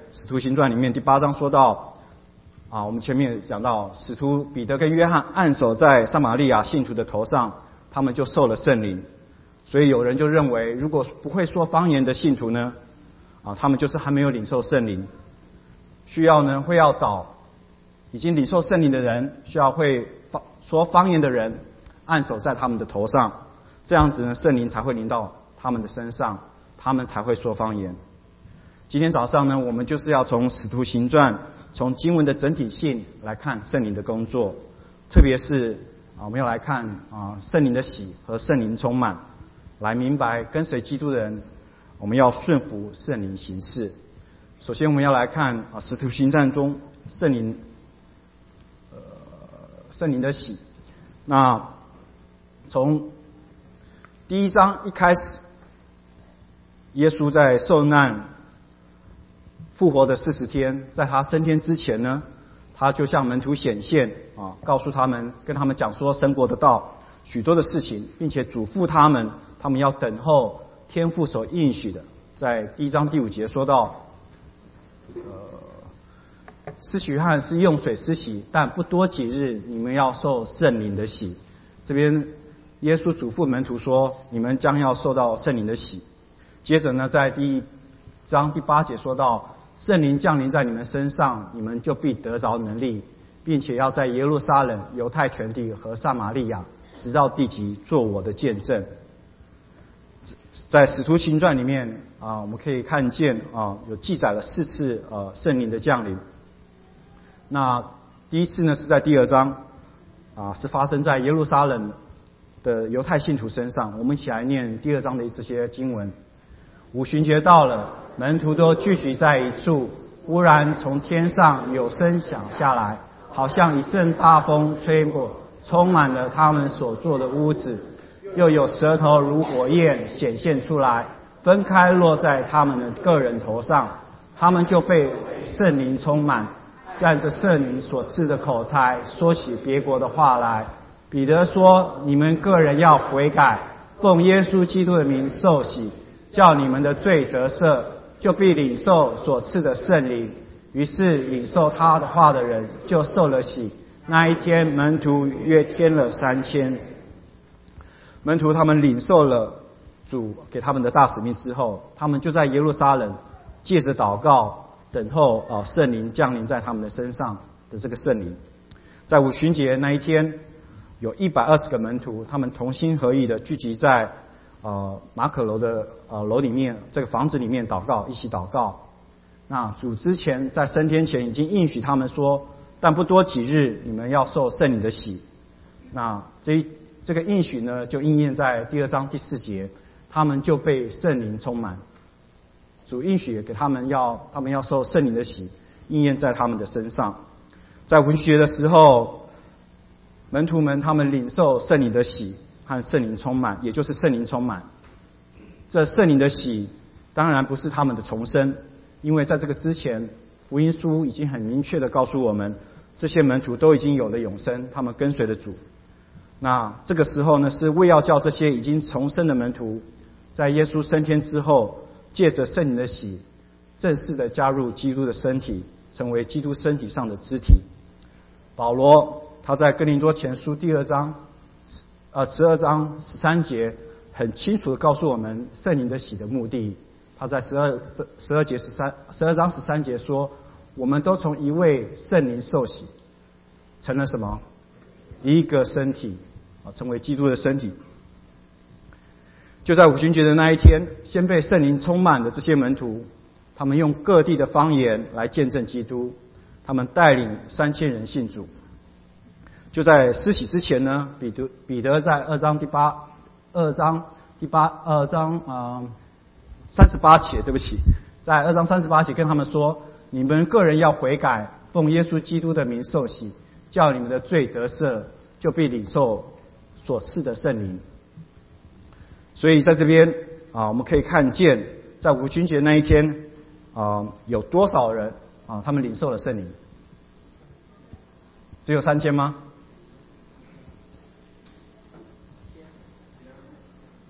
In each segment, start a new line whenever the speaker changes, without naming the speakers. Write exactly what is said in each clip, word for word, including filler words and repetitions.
使徒行传里面第八章说到，啊，我们前面讲到，使徒彼得跟约翰按手在撒玛利亚信徒的头上，他们就受了圣灵。所以有人就认为，如果不会说方言的信徒呢，啊，他们就是还没有领受圣灵，需要呢会要找已经领受圣灵的人，需要会说方言的人按手在他们的头上，这样子呢，圣灵才会临到他们的身上，他们才会说方言。今天早上呢，我们就是要从使徒行传，从经文的整体性来看圣灵的工作，特别是啊，我们要来看啊圣灵的喜和圣灵充满，来明白跟随基督的人，我们要顺服圣灵行事。首先，我们要来看啊使徒行传中圣灵呃圣灵的喜。那从第一章一开始，耶稣在受难复活的四十天，在他升天之前呢，他就向门徒显现啊，告诉他们，跟他们讲说神国的道许多的事情，并且嘱咐他们，他们要等候天父所应许的。在第一章第五节说到，呃，施洗约翰是用水施洗，但不多几日，你们要受圣灵的洗。这边耶稣嘱咐门徒说，你们将要受到圣灵的洗。接着呢，在第一章第八节说到，圣灵降临在你们身上，你们就必得着能力，并且要在耶路撒冷、犹太全地和撒玛利亚，直到地极，做我的见证。在使徒行传里面啊，我们可以看见啊，有记载了四次呃圣灵的降临。那第一次呢是在第二章啊，是发生在耶路撒冷的犹太信徒身上。我们一起来念第二章的这些经文。五旬节到了，门徒都聚集在一处，忽然从天上有声响下来，好像一阵大风吹过，充满了他们所住的屋子。又有舌头如火焰显现出来，分开落在他们的个人头上，他们就被圣灵充满，按着圣灵所赐的口才说起别国的话来。彼得说，你们个人要悔改，奉耶稣基督的名受洗，叫你们的罪得赦，就必领受所赐的圣灵。于是领受他的话的人就受了洗。那一天门徒约添了三千。门徒他们领受了主给他们的大使命之后，他们就在耶路撒冷借着祷告等候呃圣灵降临在他们的身上的这个圣灵。在五旬节那一天，有一百二十个门徒，他们同心合意的聚集在呃马可楼的呃楼里面，这个房子里面祷告，一起祷告。那主之前在升天前已经应许他们说，但不多几日，你们要受圣灵的洗。那这一这个应许呢，就应验在第二章第四节，他们就被圣灵充满。主应许给他们要，他们要受圣灵的洗，应验在他们的身上。在文学的时候，门徒们他们领受圣灵的洗和圣灵充满，也就是圣灵充满。这圣灵的洗当然不是他们的重生，因为在这个之前，福音书已经很明确的告诉我们，这些门徒都已经有了永生，他们跟随了主。那这个时候呢，是为要叫这些已经重生的门徒，在耶稣升天之后，借着圣灵的洗，正式的加入基督的身体，成为基督身体上的肢体。保罗他在哥林多前书第二章呃十二章十三节，很清楚的告诉我们圣灵的洗的目的。他在十二十二节十三十二章十三节说，我们都从一位圣灵受洗，成了什么？一个身体啊，成为基督的身体。就在五旬节的那一天，先被圣灵充满的这些门徒，他们用各地的方言来见证基督，他们带领三千人信主。就在施洗之前呢，彼得彼得在二章第八二章第八二章啊三十八节，对不起，在二章三十八节跟他们说，你们个人要悔改，奉耶稣基督的名受洗，叫你们的罪得赦，就必领受所赐的圣灵。所以在这边啊，我们可以看见，在五旬节那一天啊，有多少人啊，他们领受了圣灵？只有三千吗？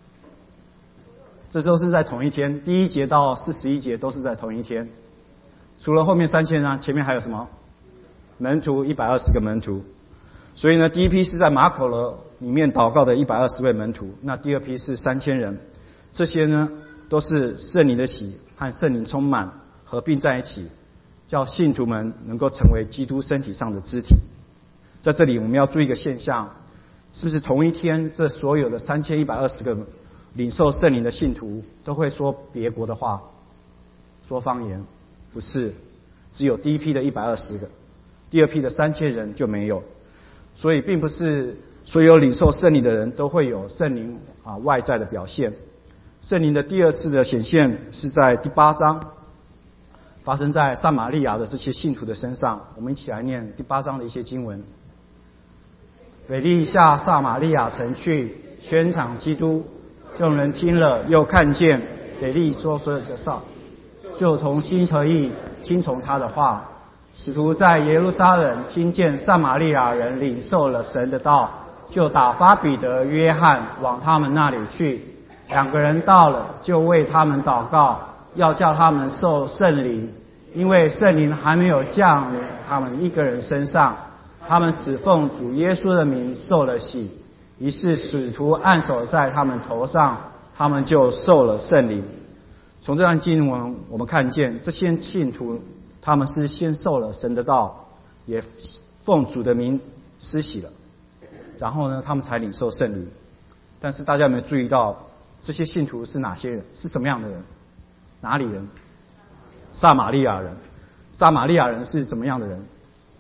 这都是在同一天，第一节到四十一节都是在同一天。 除了后面三千人，前面还有什么？门徒一百二十个门徒。所以呢，第一批是在马可楼里面祷告的一百二十位门徒，那第二批是三千人。这些呢，都是圣灵的喜和圣灵充满合并在一起，叫信徒们能够成为基督身体上的肢体。在这里我们要注意一个现象，是不是同一天这所有的三千一百二十个领受圣灵的信徒都会说别国的话，说方言？不是，只有第一批的一百二十个，第二批的三千人就没有。所以并不是所有领受圣灵的人都会有圣灵啊外在的表现。圣灵的第二次的显现是在第八章，发生在撒玛利亚的这些信徒的身上。我们一起来念第八章的一些经文。腓利下撒玛利亚城去宣讲基督，众人听了又看见腓利所说的话，就同心合意听从他的话。使徒在耶路撒冷听见撒玛利亚人领受了神的道，就打发彼得、约翰往他们那里去。两个人到了，就为他们祷告，要叫他们受圣灵，因为圣灵还没有降临他们一个人身上。他们只奉主耶稣的名受了洗。于是使徒按手在他们头上，他们就受了圣灵。从这段经文我们看见，这些信徒他们是先受了神的道，也奉主的名施洗了，然后呢他们才领受圣灵。但是大家有没有注意到，这些信徒是哪些人？是什么样的人？哪里人？撒玛利亚人。撒玛利亚人是怎么样的人？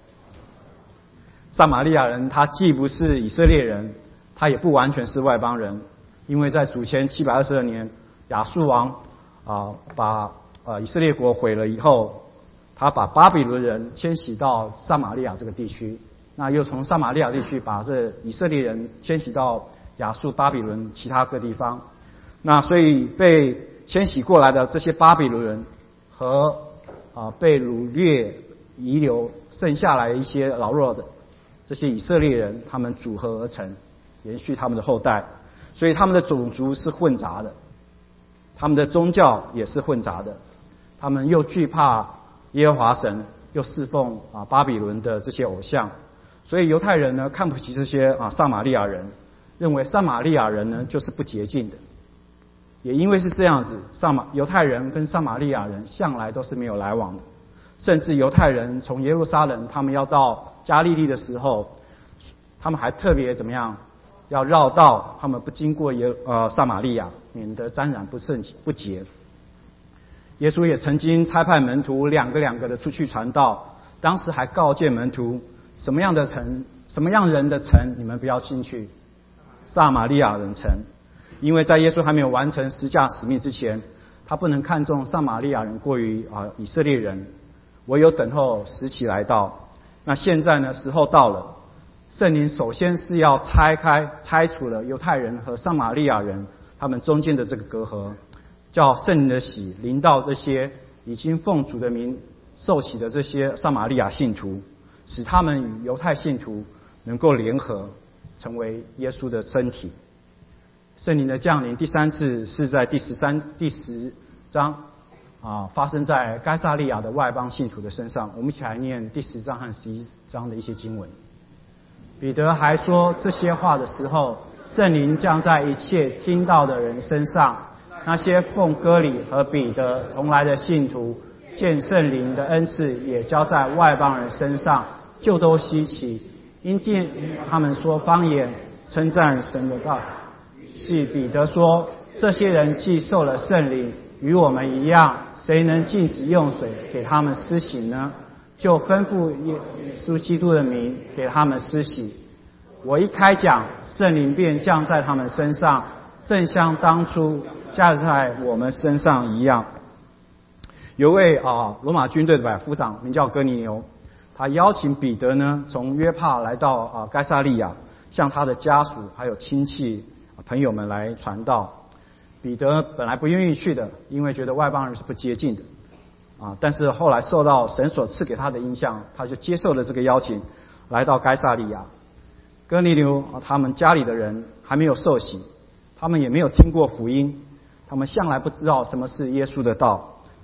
撒玛利亚人他既不是以色列人，他也不完全是外邦人，因为在主前七百二十二年亚述王啊、呃、把呃以色列国毁了以后，他把巴比伦人迁徙到撒玛利亚这个地区，那又从撒玛利亚地区把这以色列人迁徙到亚述、巴比伦其他各地方。那所以被迁徙过来的这些巴比伦人和啊、呃、被掳掠遗留剩下来一些老弱的这些以色列人，他们组合而成，延续他们的后代，所以他们的种族是混杂的，他们的宗教也是混杂的，他们又惧怕耶和华神，又侍奉啊巴比伦的这些偶像，所以犹太人呢看不起这些啊撒玛利亚人，认为撒玛利亚人呢就是不洁净的。也因为是这样子，撒玛犹太人跟撒玛利亚人向来都是没有来往的，甚至犹太人从耶路撒冷他们要到加利利的时候，他们还特别怎么样，要绕道，他们不经过耶呃撒玛利亚，免得沾染不圣不洁。耶稣也曾经差派门徒两个两个的出去传道，当时还告诫门徒，什么样的城，什么样人的城你们不要进去，撒玛利亚人城。因为在耶稣还没有完成十架使命之前，他不能看重撒玛利亚人过于啊以色列人，唯有等候时期来到。那现在呢，时候到了，圣灵首先是要拆开拆除了犹太人和撒玛利亚人他们中间的这个隔阂，叫圣灵的喜临到这些已经奉主的名受洗的这些撒玛利亚信徒，使他们与犹太信徒能够联合，成为耶稣的身体。圣灵的降临第三次是在第十三、第十章啊，发生在该撒利亚的外邦信徒的身上。我们一起来念第十章和十一章的一些经文。彼得还说这些话的时候，圣灵降在一切听到的人身上。那些奉割礼和彼得同来的信徒，见圣灵的恩赐也交在外邦人身上，就都稀奇，因见他们说方言，称赞神的道。是彼得说，这些人既受了圣灵，与我们一样，谁能禁止用水给他们施洗呢？就吩咐耶稣基督的名给他们施洗。我一开讲，圣灵便降在他们身上，正像当初降在我们身上一样。有位啊罗马军队的百夫长名叫哥尼流，他邀请彼得呢从约帕来到啊该撒利亚，向他的家属还有亲戚朋友们来传道。彼得本来不愿意去的，因为觉得外邦人是不洁净的啊。但是后来受到神所赐给他的印象，他就接受了这个邀请，来到该撒利亚。哥尼流啊，他们家里的人还没有受洗，他们也没有听过福音，他们向来不知道什么是耶稣的道，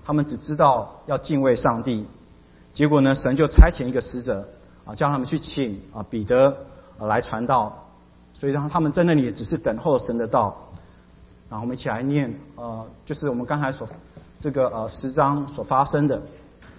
他们只知道要敬畏上帝。结果呢，神就差遣一个使者啊，叫他们去请啊彼得啊来传道，所以让他们在那里只是等候神的道。然后我们一起来念，呃，就是我们刚才所这个呃十章所发生的。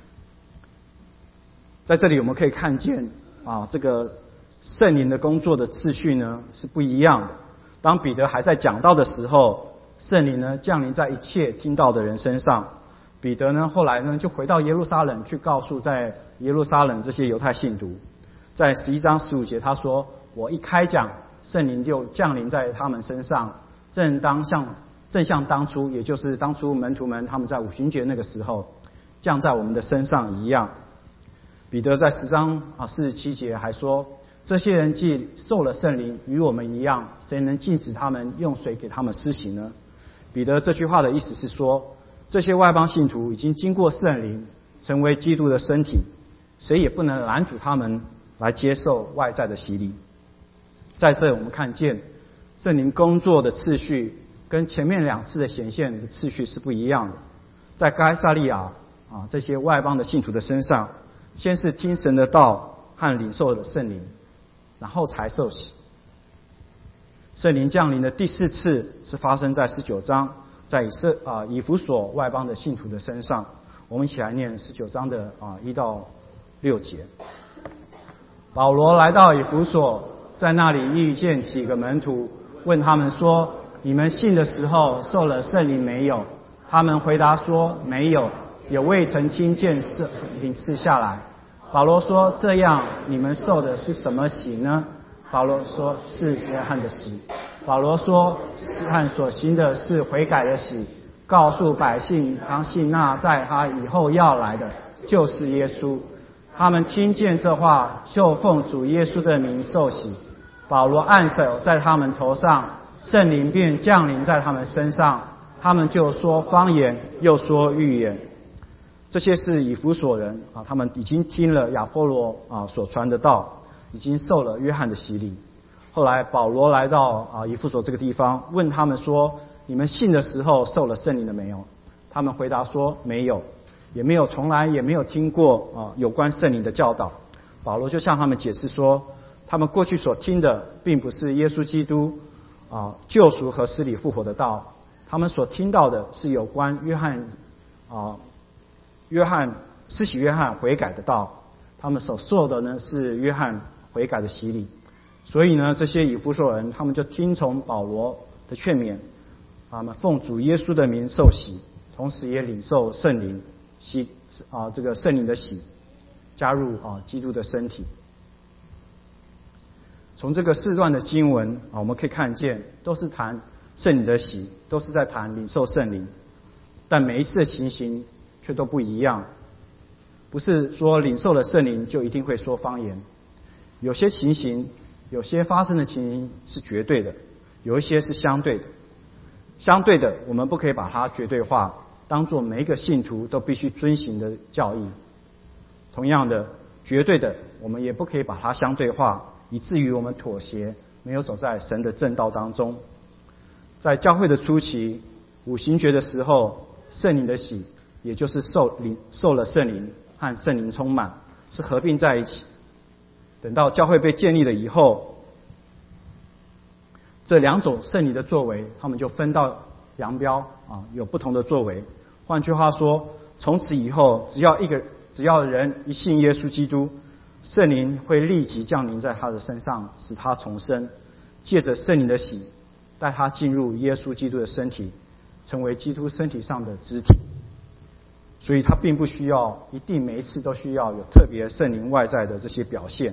在这里我们可以看见啊，这个圣灵的工作的次序呢是不一样的。当彼得还在讲道的时候，圣灵呢降临在一切听到的人身上。彼得呢后来呢就回到耶路撒冷去告诉在耶路撒冷这些犹太信徒。在十一章十五节他说，我一开讲，圣灵就降临在他们身上，正当像正像当初，也就是当初门徒们他们在五旬节那个时候降在我们的身上一样。彼得在十章啊四十七节还说，这些人既受了圣灵，与我们一样，谁能禁止他们用水给他们施行呢？彼得这句话的意思是说，这些外邦信徒已经经过圣灵，成为基督的身体，谁也不能拦阻他们来接受外在的洗礼。在这我们看见圣灵工作的次序跟前面两次的显现的次序是不一样的。在该撒利亚啊这些外邦的信徒的身上，先是听神的道和领受了圣灵，然后才受洗。圣灵降临的第四次是发生在十九章，在以色啊以弗所外邦的信徒的身上。我们一起来念十九章的啊一到六节。保罗来到以弗所，在那里遇见几个门徒，问他们说，你们信的时候受了圣灵没有？他们回答说，没有，也未曾听见圣灵赐下来。保罗说，这样你们受的是什么洗呢？保罗说，是约翰的洗。保罗说，约翰所行的是悔改的洗，告诉百姓当信那在他以后要来的就是耶稣。他们听见这话，就奉主耶稣的名受洗。保罗按手在他们头上，圣灵便降临在他们身上，他们就说方言，又说预言。这些是以弗所人啊，他们已经听了亚波罗啊所传的道，已经受了约翰的洗礼。后来保罗来到啊以弗所这个地方，问他们说，你们信的时候受了圣灵了没有？他们回答说，没有，也没有，从来也没有听过啊有关圣灵的教导。保罗就向他们解释说，他们过去所听的并不是耶稣基督啊救赎和死里复活的道，他们所听到的是有关约翰啊约翰施洗约翰悔改的道，他们所受的呢是约翰悔改的洗礼。所以呢，这些以弗所人他们就听从保罗的劝勉，他们奉主耶稣的名受洗，同时也领受圣灵洗啊这个圣灵的洗，加入啊基督的身体。从这个四段的经文啊，我们可以看见都是谈圣灵的洗，都是在谈领受圣灵，但每一次的情形却都不一样。不是说领受了圣灵就一定会说方言，有些情形，有些发生的情形是绝对的，有一些是相对的。相对的，我们不可以把它绝对化，当作每一个信徒都必须遵行的教义。同样的，绝对的，我们也不可以把它相对化，以至于我们妥协，没有走在神的正道当中。在教会的初期，五旬节的时候，圣灵的洗，也就是受灵受了圣灵和圣灵充满，是合并在一起。等到教会被建立了以后，这两种圣灵的作为，他们就分道扬镳啊，有不同的作为。换句话说，从此以后，只要一个只要人一信耶稣基督，圣灵会立即降临在他的身上，使他重生，借着圣灵的洗，带他进入耶稣基督的身体，成为基督身体上的肢体。所以他并不需要一定每一次都需要有特别圣灵外在的这些表现。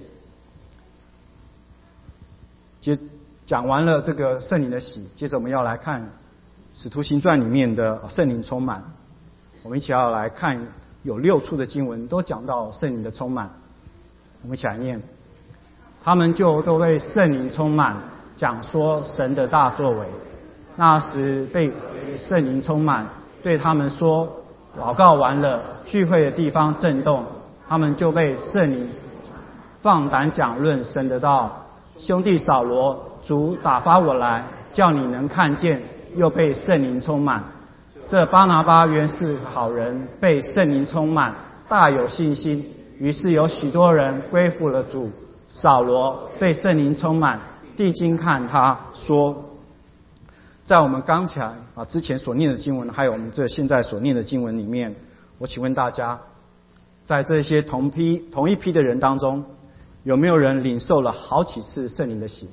接讲完了这个圣灵的洗，接着我们要来看使徒行传里面的圣灵充满。我们一起要来看有六处的经文都讲到圣灵的充满，我们一起来念。他们就都被圣灵充满，讲说神的大作为。那时被圣灵充满，对他们说，祷告完了，聚会的地方震动，他们就被圣灵放胆讲论神的道。兄弟扫罗，主打发我来，叫你能看见，又被圣灵充满。 这巴拿巴原是好人，被圣灵充满，大有信心，于是有许多人归附了主。扫罗被圣灵充满，定睛看他，说，在我们刚才啊之前所念的经文，还有我们这现在所念的经文里面，我请问大家，在这些同批同一批的人当中，有没有人领受了好几次圣灵的洗？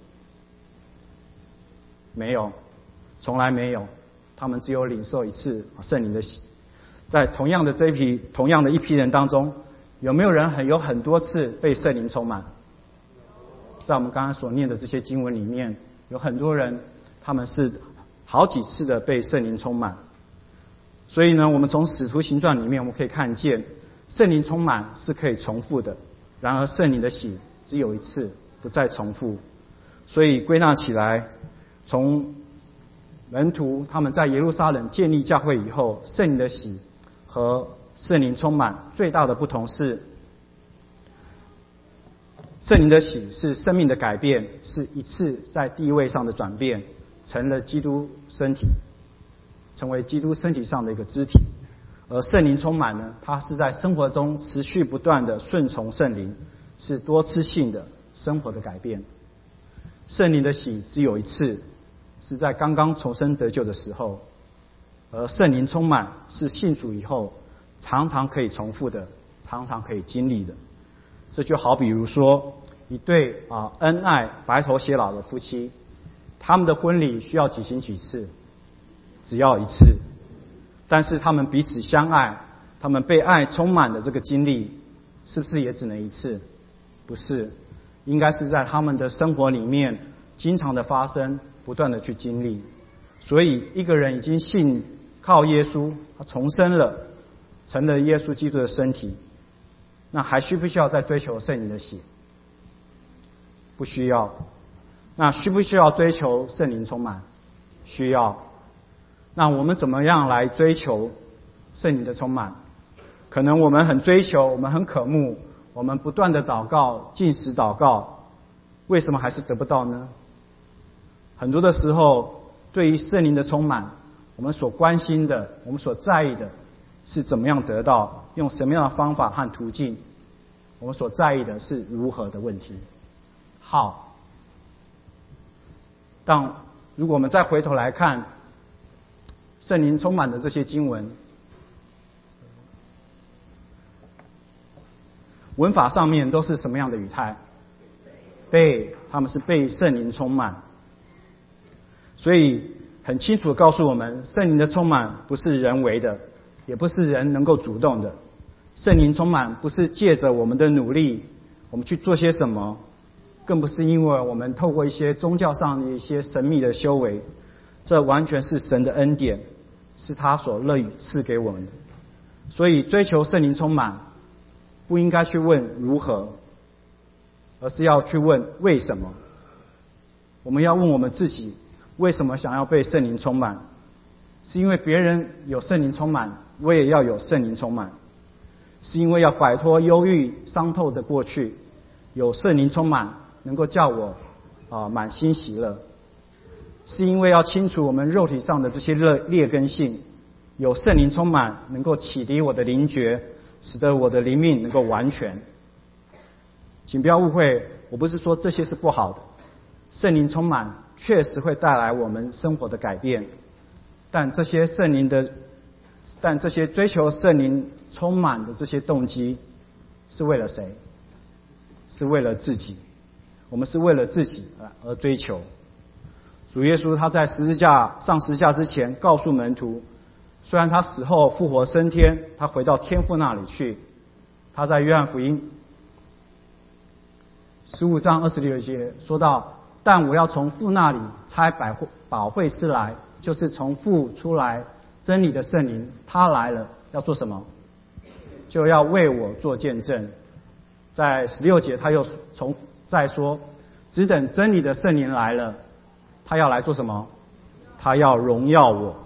没有，从来没有。他们只有领受一次圣灵的洗。在同样的这一批同样的一批人当中，有没有人很有很多次被圣灵充满？在我们刚刚所念的这些经文里面，有很多人他们是好几次的被圣灵充满。所以呢，我们从使徒行传里面我们可以看见，圣灵充满是可以重复的，然而圣灵的洗只有一次，不再重复。所以归纳起来，从门徒他们在耶路撒冷建立教会以后，圣灵的洗和圣灵充满最大的不同是，圣灵的洗是生命的改变，是一次在地位上的转变，成了基督身体，成为基督身体上的一个肢体。而圣灵充满呢，它是在生活中持续不断的顺从圣灵，是多次性的生活的改变。圣灵的洗只有一次，是在刚刚重生得救的时候，而圣灵充满是信主以后常常可以重复的，常常可以经历的。这就好比如说一对啊恩爱白头偕老的夫妻，他们的婚礼需要举行几次？只要一次。但是他们彼此相爱，他们被爱充满的这个经历，是不是也只能一次？不是，应该是在他们的生活里面经常的发生，不断的去经历。所以一个人已经信靠耶稣，他重生了，成了耶稣基督的身体，那还需不需要再追求圣灵的洗？不需要。那需不需要追求圣灵充满？需要。那我们怎么样来追求圣灵的充满？可能我们很追求，我们很渴慕，我们不断的祷告，禁食祷告，为什么还是得不到呢？很多的时候，对于圣灵的充满，我们所关心的，我们所在意的是怎么样得到，用什么样的方法和途径。我们所在意的是如何的问题。好，但如果我们再回头来看圣灵充满的这些经文，文法上面都是什么样的语态？被，他们是被圣灵充满。所以很清楚地告诉我们，圣灵的充满不是人为的，也不是人能够主动的。圣灵充满不是借着我们的努力，我们去做些什么，更不是因为我们透过一些宗教上的一些神秘的修为，这完全是神的恩典，是他所乐意赐给我们的。所以追求圣灵充满，不应该去问如何，而是要去问为什么。我们要问我们自己，为什么想要被圣灵充满？是因为别人有圣灵充满，我也要有圣灵充满。是因为要摆脱忧郁伤透的过去，有圣灵充满能够叫我啊满心喜乐。是因为要清除我们肉体上的这些劣根性，有圣灵充满能够启迪我的灵觉，使得我的灵命能够完全。请不要误会，我不是说这些是不好的，圣灵充满确实会带来我们生活的改变，但这些圣灵的但这些追求圣灵充满的这些动机是为了谁？是为了自己。我们是为了自己而追求。主耶稣他在十字架上十字架之前告诉门徒，虽然他死后复活升天，他回到天父那里去，他在约翰福音十五章二十六节说到，但我要从父那里差保惠师来，就是从父出来真理的圣灵，他来了要做什么？就要为我做见证。在十六节他又从再说，只等真理的圣灵来了，他要来做什么？他要荣耀我。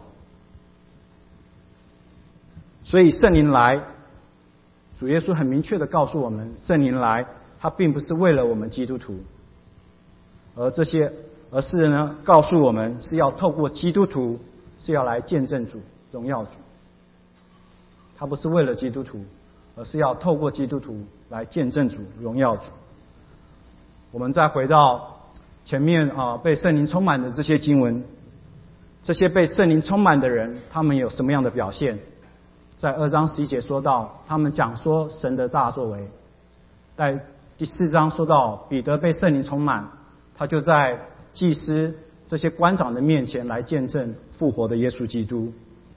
所以圣灵来，主耶稣很明确地告诉我们，圣灵来他并不是为了我们基督徒，而这些而是呢告诉我们是要透过基督徒是要来见证主， 荣耀主。他不是为了基督徒，而是要透过基督徒来见证主、荣耀主。我们再回到前面啊，被圣灵充满的这些经文，这些被圣灵充满的人，他们有什么样的表现？在二章十一节说到，他们讲说神的大作为。在第四章说到彼得被圣灵充满，他就在祭司这些官长的面前来见证复活的耶稣基督。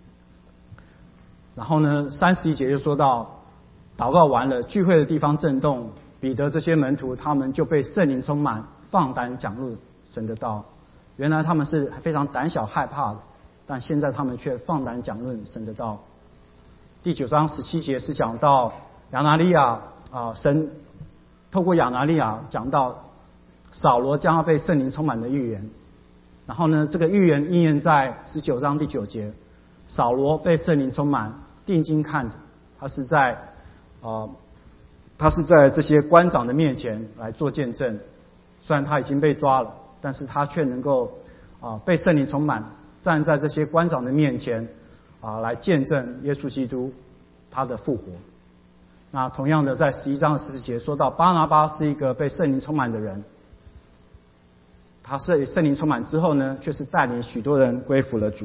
然后呢，三十一节就说到，祷告完了，聚会的地方震动，彼得这些门徒他们就被圣灵充满，放胆讲论神的道。原来他们是非常胆小害怕的，但现在他们却放胆讲论神的道。第九章十七节是讲到亚拿利亚啊，神透过亚拿利亚讲到扫罗将要被圣灵充满的预言。然后呢，这个预言应验在十九章第九节，扫罗被圣灵充满，定睛看着，他是在呃，他是在这些官长的面前来做见证。虽然他已经被抓了，但是他却能够啊、呃、被圣灵充满，站在这些官长的面前啊、呃、来见证耶稣基督他的复活。那同样的，在十一章十节说到巴拿巴是一个被圣灵充满的人，他是圣灵充满之后呢，却是带领许多人归服了主。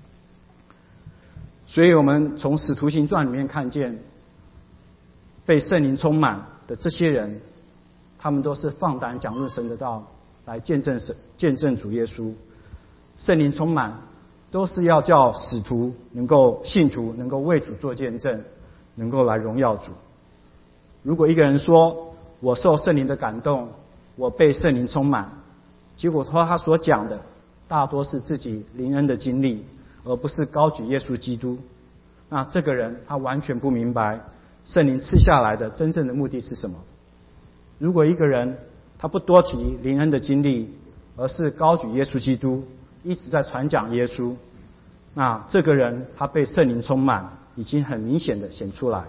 所以我们从使徒行传里面看见，被圣灵充满的这些人，他们都是放胆讲论神的道，来见证神、见证主耶稣。圣灵充满都是要叫使徒能够、信徒能够为主做见证，能够来荣耀主。如果一个人说我受圣灵的感动，我被圣灵充满，结果他所讲的大多是自己灵恩的经历，而不是高举耶稣基督，那这个人他完全不明白圣灵赐下来的真正的目的是什么。如果一个人他不多提灵恩的经历，而是高举耶稣基督，一直在传讲耶稣，那这个人他被圣灵充满已经很明显的显出来。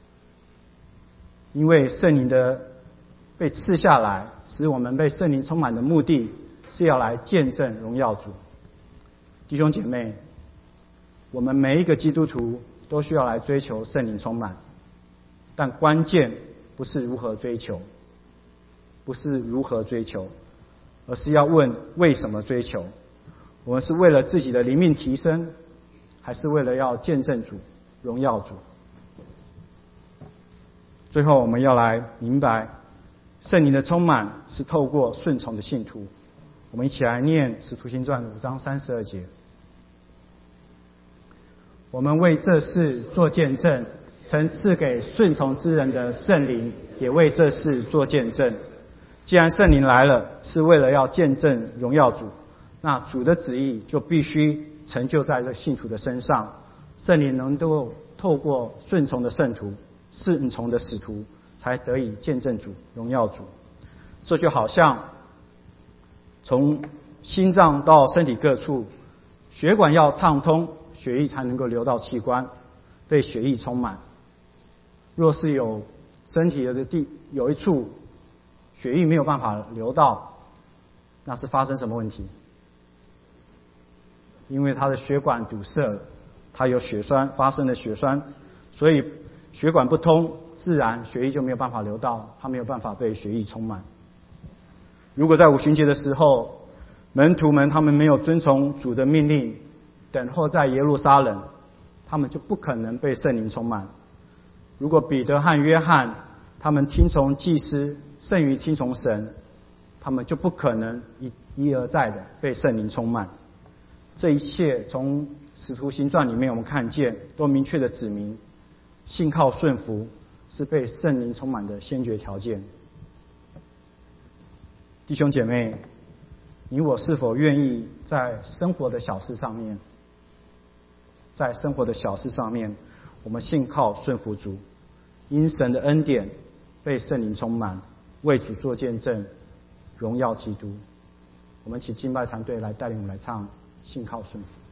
因为圣灵的被赐下来，使我们被圣灵充满的目的是要来见证荣耀主。弟兄姐妹，我们每一个基督徒都需要来追求圣灵充满，但关键不是如何追求，不是如何追求，而是要问为什么追求。我们是为了自己的灵命提升，还是为了要见证主、荣耀主？最后我们要来明白，圣灵的充满是透过顺从的信徒。我们一起来念使徒行传五章三十二节。我们为这事做见证，神赐给顺从之人的圣灵也为这事做见证。既然圣灵来了，是为了要见证荣耀主，那主的旨意就必须成就在这信徒的身上。圣灵能够透过顺从的圣徒、顺从的使徒，才得以见证主、荣耀主。这就好像从心脏到身体各处，血管要畅通，血液才能够流到器官，被血液充满。若是有身体的地有一处血液没有办法流到，那是发生什么问题？因为它的血管堵塞了，它有血栓，发生了血栓，所以血管不通，自然血液就没有办法流到，它没有办法被血液充满。如果在五旬节的时候，门徒们他们没有遵从主的命令，等候在耶路撒冷，他们就不可能被圣灵充满。如果彼得和约翰他们听从祭司胜于听从神，他们就不可能一一而再的被圣灵充满。这一切从使徒行传里面我们看见，都明确的指明信靠顺服是被圣灵充满的先决条件。弟兄姐妹，你我是否愿意在生活的小事上面，在生活的小事上面，我们信靠顺服主，因神的恩典被圣灵充满，为主做见证，荣耀基督。我们请敬拜团队来带领我们来唱信靠顺服。